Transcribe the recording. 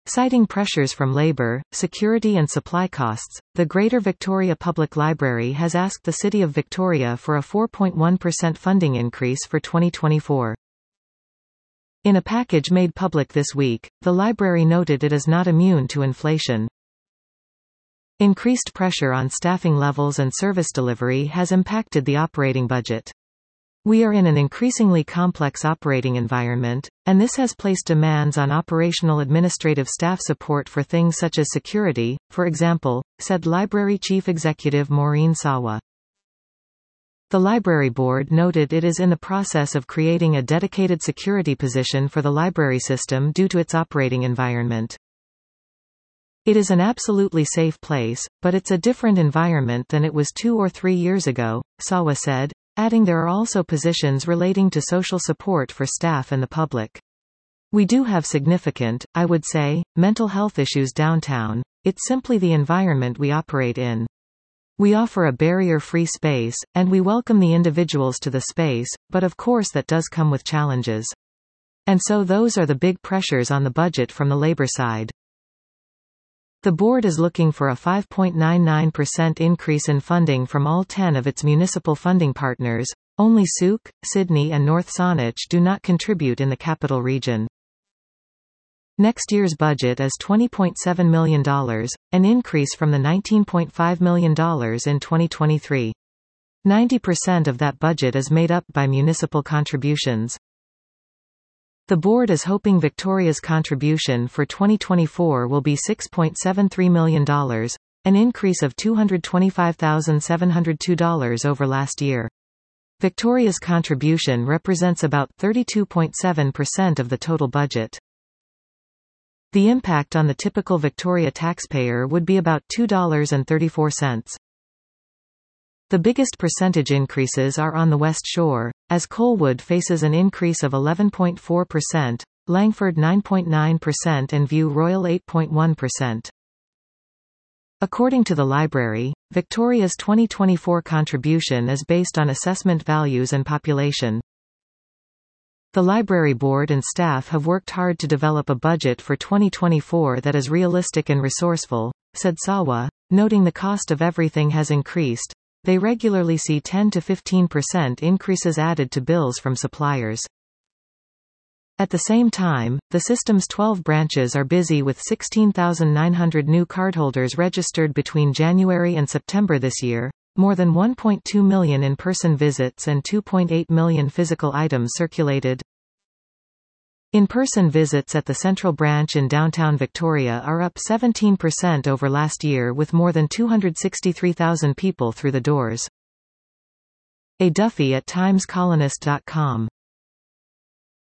Citing pressures from labor, security and supply costs, the Greater Victoria Public Library has asked the City of Victoria for a 4.1% funding increase for 2024. In a package made public this week, the library noted it is not immune to inflation. Increased pressure on staffing levels and service delivery has impacted the operating budget. We are in an increasingly complex operating environment, and this has placed demands on operational administrative staff support for things such as security, for example, said Library Chief Executive Maureen Sawa. The Library Board noted it is in the process of creating a dedicated security position for the library system due to its operating environment. It is an absolutely safe place, but it's a different environment than it was 2 or 3 years ago, Sawa said, adding there are also positions relating to social support for staff and the public. We do have significant, I would say, mental health issues downtown. It's simply the environment we operate in. We offer a barrier-free space, and we welcome the individuals to the space, but of course that does come with challenges. And so those are the big pressures on the budget from the labor side. The board is looking for a 5.99% increase in funding from all 10 of its municipal funding partners. Only Sook, Sydney and North Saanich do not contribute in the capital region. Next year's budget is $20.7 million, an increase from the $19.5 million in 2023. 90% of that budget is made up by municipal contributions. The board is hoping Victoria's contribution for 2024 will be $6.73 million, an increase of $225,702 over last year. Victoria's contribution represents about 32.7% of the total budget. The impact on the typical Victoria taxpayer would be about $2.34. The biggest percentage increases are on the West Shore, as Colwood faces an increase of 11.4%, Langford 9.9% and View Royal 8.1%. According to the library, Victoria's 2024 contribution is based on assessment values and population. The library board and staff have worked hard to develop a budget for 2024 that is realistic and resourceful, said Sawa, noting the cost of everything has increased. They regularly see 10 to 15% increases added to bills from suppliers. At the same time, the system's 12 branches are busy with 16,900 new cardholders registered between January and September this year, more than 1.2 million in-person visits and 2.8 million physical items circulated. In-person visits at the Central Branch in downtown Victoria are up 17% over last year with more than 263,000 people through the doors. A Duffy at timescolonist.com